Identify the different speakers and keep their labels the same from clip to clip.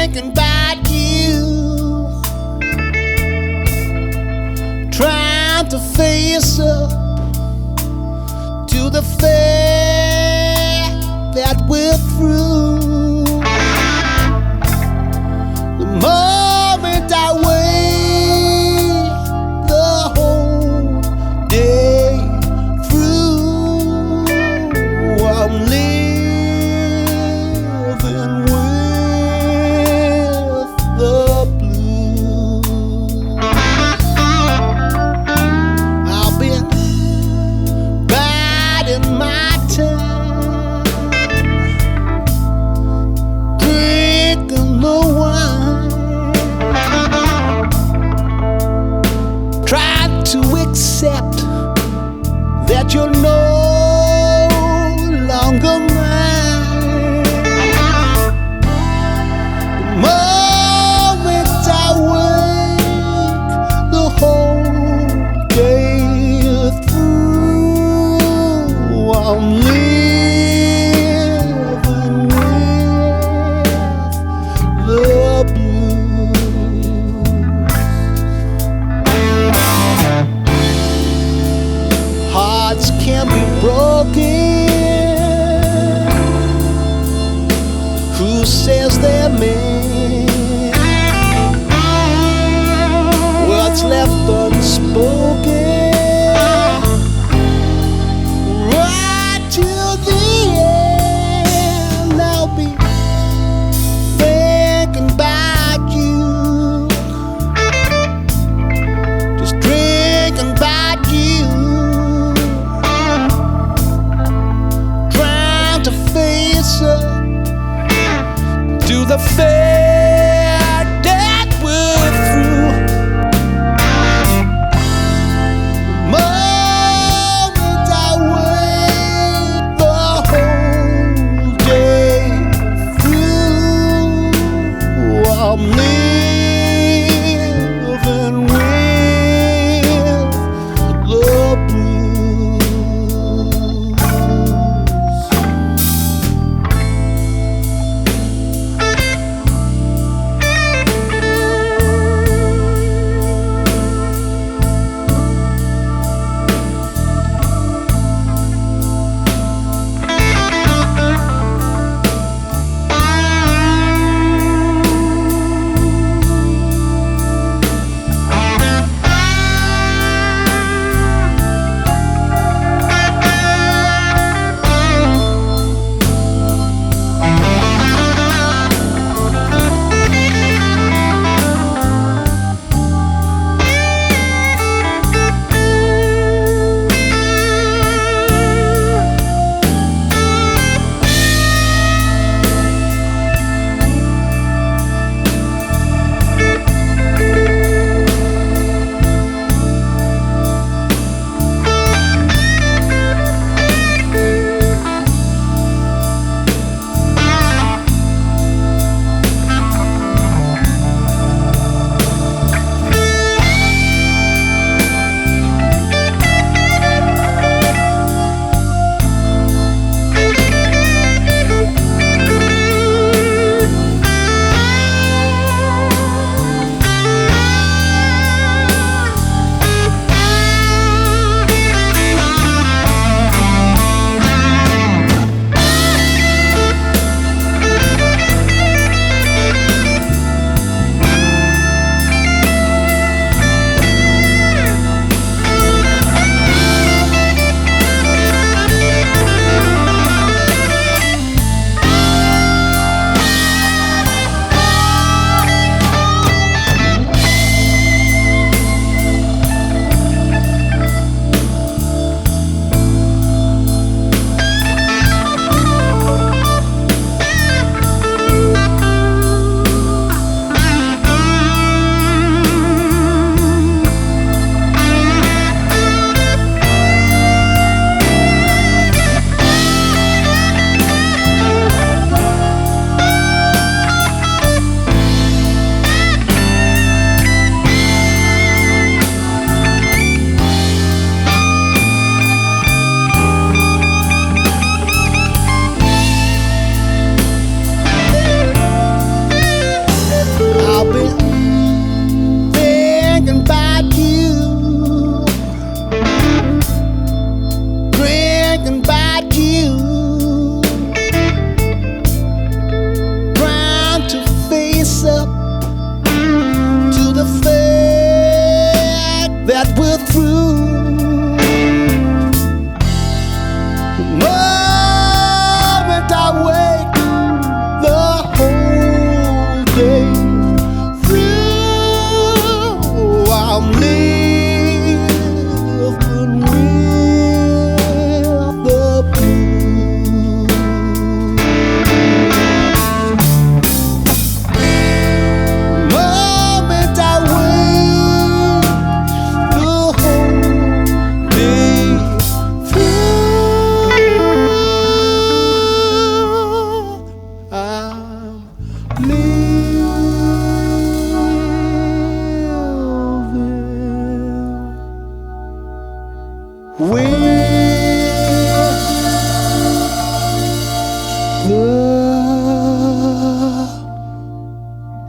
Speaker 1: thinking about you, trying to face up to the fact that we're through. The moment I wait the whole day through, I'm living with the blues. I've been biding my time, drinking the wine, trying to accept that you're no longer mine. The moment I wake the whole day through, I'm living with the blues. Hearts can be broken. Who says they're meant? Words left unspoken, right till the end. I'll be thinking about you, just drinking about you, trying to face up to the fact that we're through. The moment I wait the whole day through, I'm living with the blues.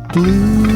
Speaker 1: blue.